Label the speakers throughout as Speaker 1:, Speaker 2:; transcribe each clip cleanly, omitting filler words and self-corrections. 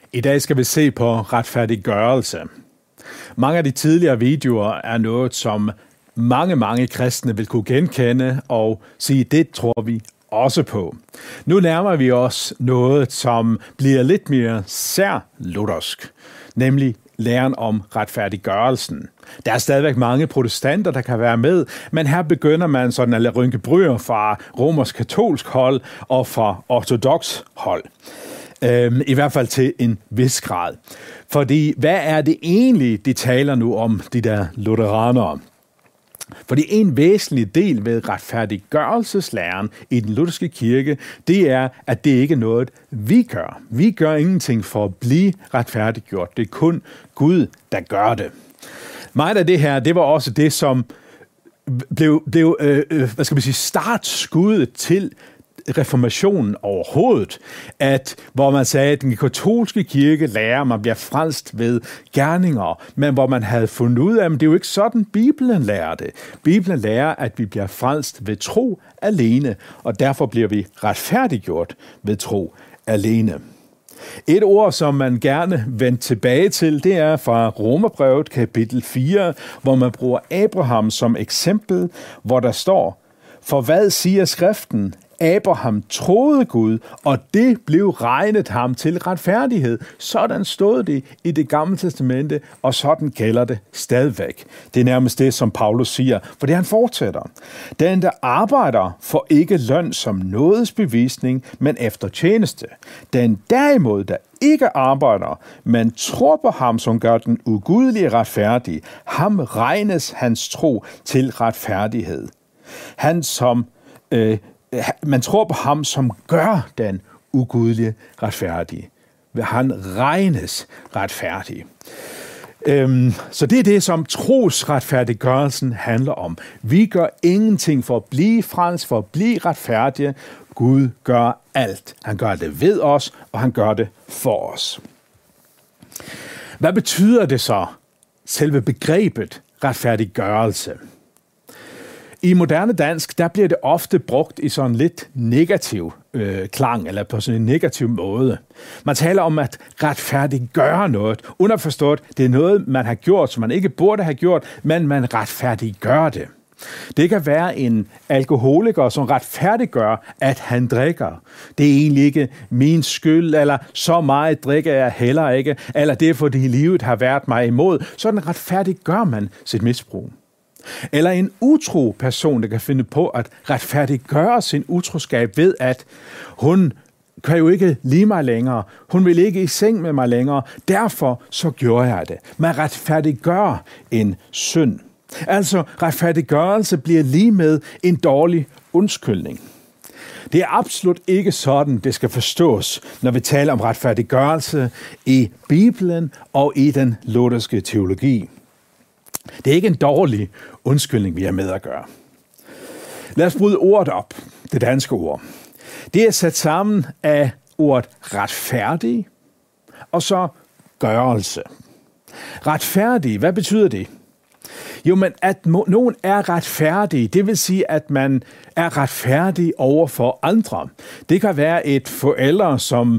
Speaker 1: I dag skal vi se på retfærdiggørelse. Mange af de tidligere videoer er noget, som mange kristne vil kunne genkende og sige, det tror vi også på. Nu nærmer vi os noget, som bliver lidt mere særluthersk, nemlig læren om retfærdiggørelsen. Der er stadigvæk mange protestanter, der kan være med, men her begynder man sådan at rynke bryer fra romersk-katolsk hold og fra ortodox hold. I hvert fald til en vis grad. Fordi hvad er det egentlig, de taler nu om, de der lutheranere? Fordi en væsentlig del ved retfærdiggørelseslæren i den lutherske kirke, det er, at det ikke er noget, vi gør. Vi gør ingenting for at blive retfærdiggjort. Det er kun Gud, der gør det. Meget af det her, det var også det, som blev startskuddet til reformationen overhovedet, hvor man sagde, at den katolske kirke lærer, at man bliver frelst ved gerninger, men hvor man havde fundet ud af, at det er jo ikke sådan, Bibelen lærer det. Bibelen lærer, at vi bliver frelst ved tro alene, og derfor bliver vi retfærdiggjort ved tro alene. Et ord, som man gerne vender tilbage til, det er fra Romerbrevet kapitel 4, hvor man bruger Abraham som eksempel, hvor der står, for hvad siger skriften? Abraham troede Gud, og det blev regnet ham til retfærdighed. Sådan stod det i det gamle testamente, og sådan gælder det stadigvæk. Det er nærmest det, som Paulus siger, for det han fortsætter. Den, der arbejder, får ikke løn som nådesbevisning, men efter tjeneste. Den derimod, der ikke arbejder, men tror på ham, som gør den ugudelige retfærdig, ham regnes hans tro til retfærdighed. Man tror på ham, som gør den ugudelige retfærdige. Han regnes retfærdig. Så det er det, som trosretfærdiggørelsen handler om. Vi gør ingenting for at blive frelst, for at blive retfærdige. Gud gør alt. Han gør det ved os, og han gør det for os. Hvad betyder det så, selve begrebet retfærdiggørelse? I moderne dansk, der bliver det ofte brugt i sådan lidt negativ klang, eller på sådan en negativ måde. Man taler om at retfærdiggøre noget, underforstået, det er noget, man har gjort, som man ikke burde have gjort, men man retfærdiggør det. Det kan være en alkoholiker, som retfærdiggør, at han drikker. Det er egentlig ikke min skyld, eller så meget drikker jeg heller ikke, eller det er fordi livet har været mig imod. Sådan retfærdiggør man sit misbrug. Eller en utro person, der kan finde på at retfærdiggøre sin utroskab ved, at hun kan jo ikke lide mig længere. Hun vil ikke i seng med mig længere. Derfor så gjorde jeg det. Man retfærdiggør en synd. Altså retfærdiggørelse bliver lige med en dårlig undskyldning. Det er absolut ikke sådan, det skal forstås, når vi taler om retfærdiggørelse i Bibelen og i den lutherske teologi. Det er ikke en dårlig undskyldning, vi har med at gøre. Lad os bryde ordet op, det danske ord. Det er sat sammen af ordet retfærdig og så gørelse. Retfærdig, hvad betyder det? Jo, men at nogen er retfærdig, det vil sige, at man er retfærdig over for andre. Det kan være et forældre,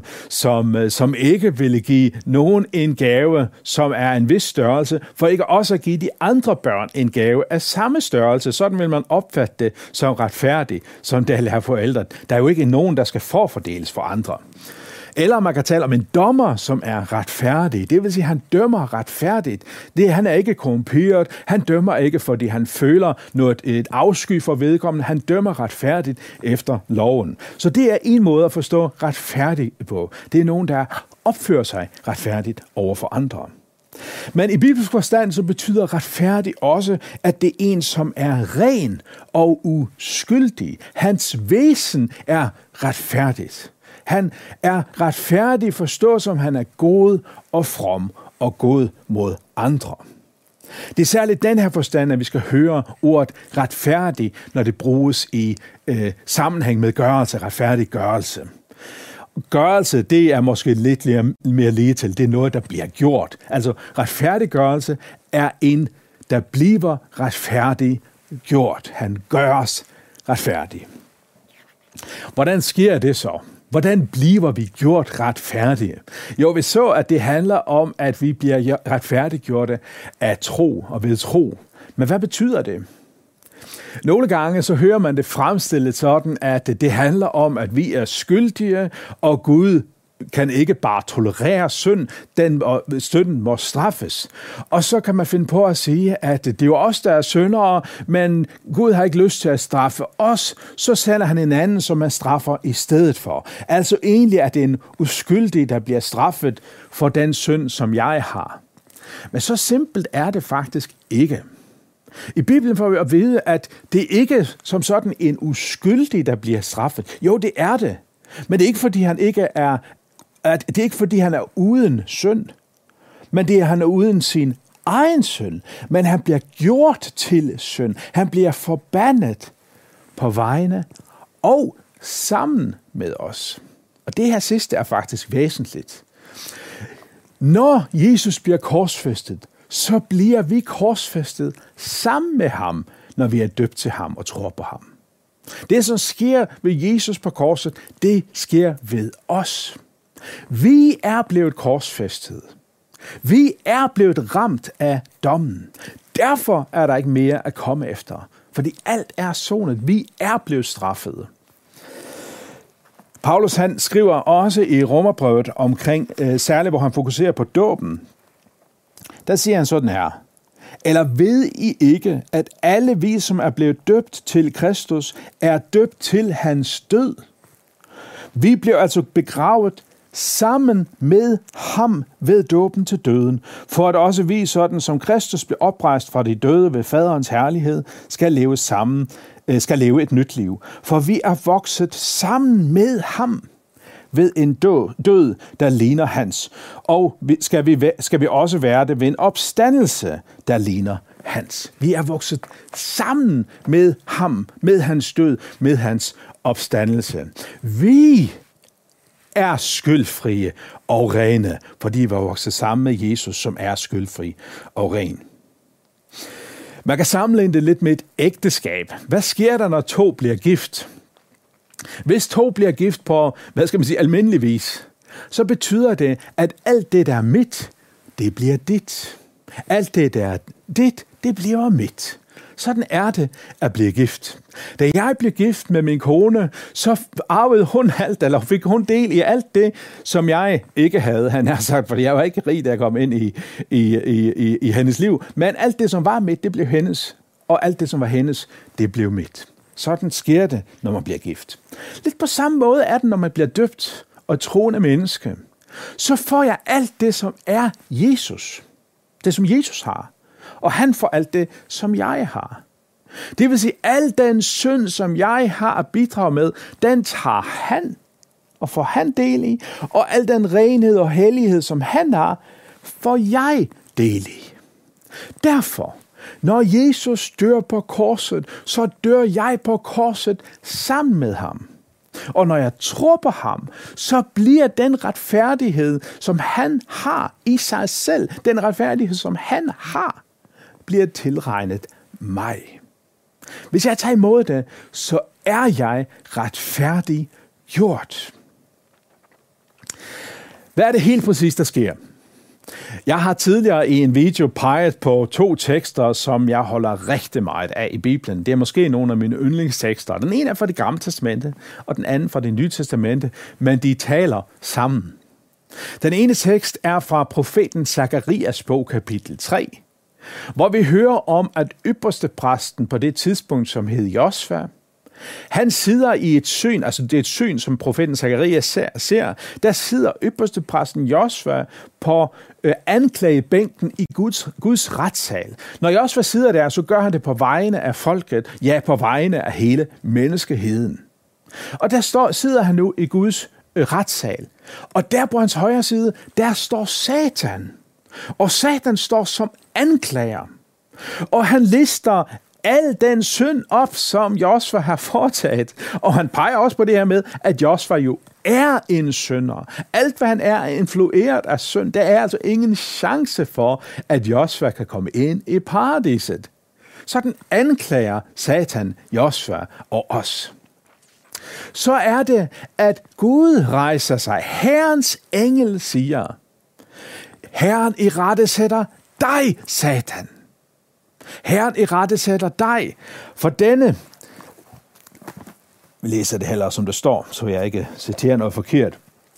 Speaker 1: som ikke vil give nogen en gave, som er en vis størrelse, for ikke også at give de andre børn en gave af samme størrelse. Sådan vil man opfatte det som retfærdig, som det her forældre. Der er jo ikke nogen, der skal forfordeles for andre. Eller man kan tale om en dommer, som er retfærdig. Det vil sige, at han dømmer retfærdigt. Han er ikke korrumperet. Han dømmer ikke, fordi han føler et afsky for vedkommende. Han dømmer retfærdigt efter loven. Så det er en måde at forstå retfærdig på. Det er nogen, der opfører sig retfærdigt over for andre. Men i bibelsk forstand så betyder retfærdig også, at det er en, som er ren og uskyldig. Hans væsen er retfærdigt. Han er retfærdig forstået som han er god og from og god mod andre. Det er særligt den her forstand, at vi skal høre ordet retfærdig, når det bruges i sammenhæng med gørelse, retfærdiggørelse. Gørelse, det er måske lidt mere lige til. Det er noget, der bliver gjort. Altså retfærdiggørelse er en, der bliver retfærdig gjort. Han gøres retfærdig. Hvordan sker det så? Hvordan bliver vi gjort retfærdige? Jo, vi så, at det handler om, at vi bliver retfærdiggjorte af tro og ved tro. Men hvad betyder det? Nogle gange så hører man det fremstillet sådan, at det handler om, at vi er skyldige, og Gud kan ikke bare tolerere synd, synden må straffes. Og så kan man finde på at sige, at det er jo os, der er syndere, men Gud har ikke lyst til at straffe os, så sender han en anden, som man straffer i stedet for. Altså egentlig er det en uskyldig, der bliver straffet for den synd, som jeg har. Men så simpelt er det faktisk ikke. I Bibelen får vi at vide, at det ikke er som sådan en uskyldig, der bliver straffet. Jo, det er det. Men det er ikke, fordi han er uden synd, men det er, han er uden sin egen synd. Men han bliver gjort til synd. Han bliver forbandet på vegne og sammen med os. Og det her sidste er faktisk væsentligt. Når Jesus bliver korsfæstet, så bliver vi korsfæstet sammen med ham, når vi er døbt til ham og tror på ham. Det, som sker ved Jesus på korset, det sker ved os. Vi er blevet korsfæstet. Vi er blevet ramt af dommen. Derfor er der ikke mere at komme efter, fordi alt er sonet. Vi er blevet straffet. Paulus han skriver også i Romerbrevet omkring, særligt hvor han fokuserer på dåben. Der siger han sådan her: eller ved I ikke, at alle vi, som er blevet døbt til Kristus, er døbt til hans død? Vi blev altså begravet sammen med ham ved dåben til døden, for at også vi, sådan som Kristus blev oprejst fra de døde ved faderens herlighed, skal leve et nyt liv. For vi er vokset sammen med ham ved en død, der ligner hans. Og skal vi også være det ved en opstandelse, der ligner hans. Vi er vokset sammen med ham, med hans død, med hans opstandelse. Vi er skyldfrie og rene, fordi vi var vokset sammen med Jesus, som er skyldfri og ren. Man kan sammenligne det lidt med et ægteskab. Hvad sker der, når to bliver gift? Hvis to bliver gift på, almindelig vis, så betyder det, at alt det, der er mit, det bliver dit. Alt det, der er dit, det bliver mit. Sådan er det at blive gift. Da jeg blev gift med min kone, så arvede hun alt, eller fik hun del i alt det, som jeg ikke havde, han har sagt, fordi jeg var ikke rig, da jeg kom ind i hendes liv. Men alt det, som var mit, det blev hendes, og alt det, som var hendes, det blev mit. Sådan sker det, når man bliver gift. Lidt på samme måde er det, når man bliver døbt og troende menneske. Så får jeg alt det, som er Jesus. Det, som Jesus har. Og han får alt det, som jeg har. Det vil sige, al den synd, som jeg har at bidrage med, den tager han og får han del i. Og al den renhed og hellighed, som han har, får jeg del i. Derfor, når Jesus dør på korset, så dør jeg på korset sammen med ham. Og når jeg tror på ham, så bliver den retfærdighed, som han har i sig selv, den retfærdighed, som han har, bliver tilregnet mig. Hvis jeg tager imod det, så er jeg retfærdig gjort. Hvad er det helt præcis, der sker? Jeg har tidligere i en video peget på 2 tekster, som jeg holder rigtig meget af i Bibelen. Det er måske nogle af mine yndlingstekster. Den ene er fra Det Gamle Testamente, og den anden fra Det Nye Testamente, men de taler sammen. Den ene tekst er fra profeten Zakarias bog, kapitel 3, hvor vi hører om, at ypperstepræsten på det tidspunkt, som hed Josva, han sidder i et syn, altså det er et syn, som profeten Zakarias ser, der sidder ypperstepræsten Josva på anklagebænken i Guds retssal. Når Josva sidder der, så gør han det på vegne af folket, ja, på vegne af hele menneskeheden. Og der sidder han nu i Guds retssal. Og der på hans højre side, der står Satan. Og Satan står som anklager. Og han lister al den synd op, som Josva har foretaget. Og han peger også på det her med, at Josva jo er en synder. Alt, hvad han er influeret af synd, der er altså ingen chance for, at Josva kan komme ind i paradiset. Sådan anklager Satan Josva og os. så er det, at Gud rejser sig. Herrens engel siger, Herren irettesætter dig, Satan. Herren irettesætter dig, for denne, vi læser det heller, som det står, så jeg ikke citerer noget forkert.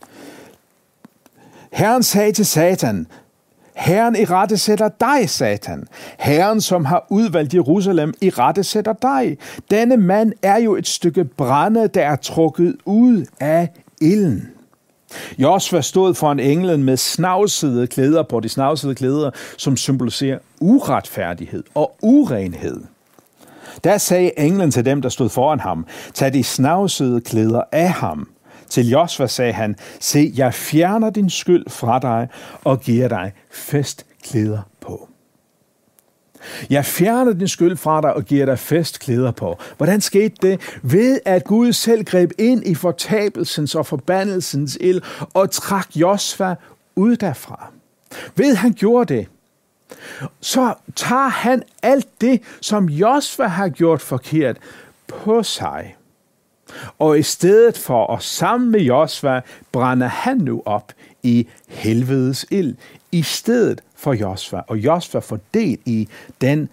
Speaker 1: Herren sagde til Satan, Herren irettesætter dig, Satan. Herren, som har udvalgt Jerusalem, irettesætter dig. Denne mand er jo et stykke brænde, der er trukket ud af ilden. Josva stod foran englen med snavsede klæder på, de snavsede klæder, som symboliserer uretfærdighed og urenhed. Der sagde englen til dem, der stod foran ham, tag de snavsede klæder af ham. Til Josva sagde han, se, jeg fjerner din skyld fra dig og giver dig festklæder på. Jeg fjerner din skyld fra dig og giver dig festklæder på. Hvordan skete det? Ved at Gud selv greb ind i fortabelsens og forbandelsens ild og trak Josva ud derfra. Ved han gjorde det, så tager han alt det, som Josva har gjort forkert, på sig. Og i stedet for at sammen med Josva, brænder han nu op i helvedes ild, i stedet for Josva. Og Josva får del i den,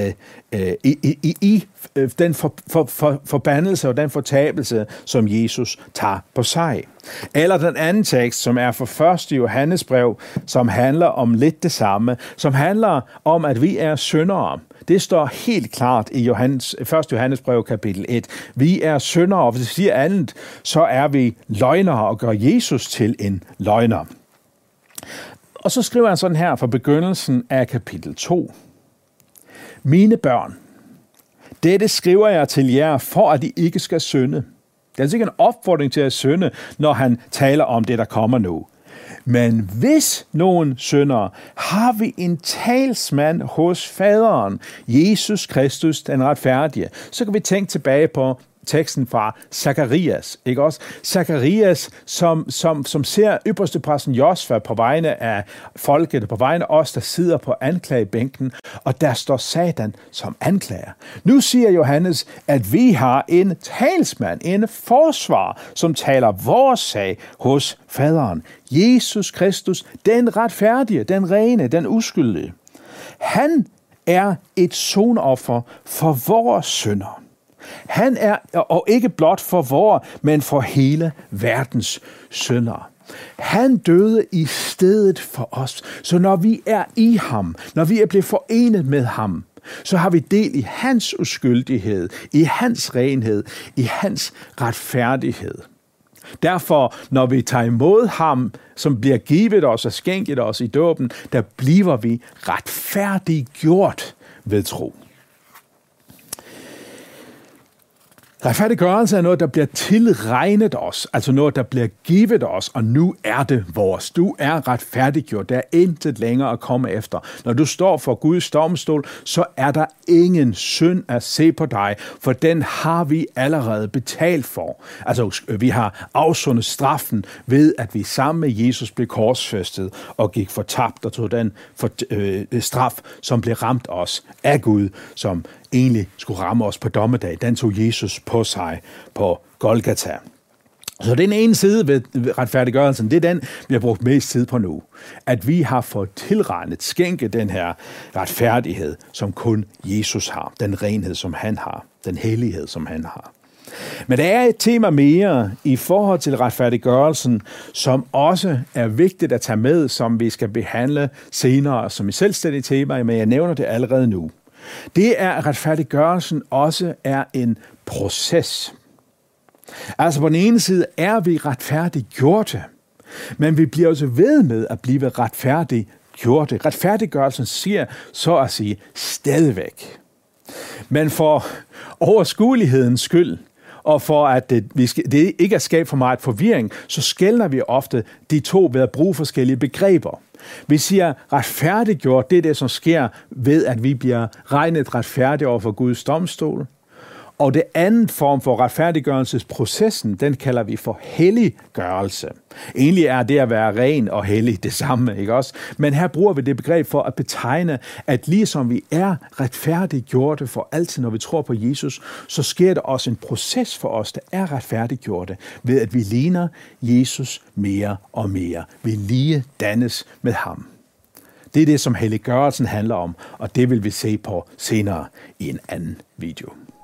Speaker 1: den forbandelse og den fortabelse, som Jesus tager på sig. Eller den anden tekst, som er fra 1. Johannesbrev, som handler om lidt det samme, som handler om, at vi er syndere. Det står helt klart i 1. Johannesbrev kapitel 1. Vi er syndere, og hvis vi siger andet, så er vi løgnere og gør Jesus til en løgner. Og så skriver han sådan her fra begyndelsen af kapitel 2. Mine børn, dette skriver jeg til jer, for at I ikke skal synde. Det er altså ikke en opfordring til at synde, når han taler om det, der kommer nu. Men hvis nogen synder, har vi en talsmand hos faderen, Jesus Kristus, den retfærdige. Så kan vi tænke tilbage på teksten fra Zakarias, ikke også? Zakarias, som ser ypperstepræsten Josva på vegne af folket, på vegne af os, der sidder på anklagebænken, og der står Satan som anklager. Nu siger Johannes, at vi har en talsmand, en forsvar, som taler vores sag hos faderen. Jesus Kristus, den retfærdige, den rene, den uskyldige. Han er et sonoffer for vores synder. Han er, og ikke blot for vor, men for hele verdens synder. Han døde i stedet for os. Så når vi er i ham, når vi er blevet forenet med ham, så har vi del i hans uskyldighed, i hans renhed, i hans retfærdighed. Derfor, når vi tager imod ham, som bliver givet os og skænket os i dåben, der bliver vi retfærdiggjort ved tro. Retfærdiggørelse er noget, der bliver tilregnet os, altså noget, der bliver givet os, og nu er det vores. Du er retfærdiggjort, der er intet længere at komme efter. Når du står for Guds domstol, så er der ingen synd at se på dig, for den har vi allerede betalt for. Altså, vi har afsundet straffen ved, at vi sammen med Jesus blev korsfæstet og gik fortabt og tog den straf, som blev ramt os af Gud, som egentlig skulle ramme os på dommedag. Den tog Jesus på sig på Golgata. Så den ene side ved retfærdiggørelsen, det er den, vi har brugt mest tid på nu. At vi har fået tilregnet, skænket den her retfærdighed, som kun Jesus har. Den renhed, som han har. Den hellighed, som han har. Men der er et tema mere i forhold til retfærdiggørelsen, som også er vigtigt at tage med, som vi skal behandle senere som et selvstændigt tema, men jeg nævner det allerede nu. Det er, at retfærdiggørelsen også er en proces. Altså på den ene side er vi retfærdiggjorte, men vi bliver også ved med at blive retfærdiggjorte. Retfærdiggørelsen siger så at sige stadigvæk. Men for overskuelighedens skyld, og for at det ikke er skabt for meget forvirring, så skelner vi ofte de to ved at bruge forskellige begreber. Vi siger retfærdiggjort, det er det, som sker ved, at vi bliver regnet retfærdige over for Guds domstol. Og det andet form for retfærdiggørelsesprocessen, den kalder vi for helliggørelse. Egentlig er det at være ren og hellig det samme, ikke også? Men her bruger vi det begreb for at betegne, at ligesom vi er retfærdiggjorte for altid, når vi tror på Jesus, så sker der også en proces for os, der er retfærdiggjorte, ved at vi ligner Jesus mere og mere. Vi lige dannes med ham. Det er det, som helliggørelsen handler om, og det vil vi se på senere i en anden video.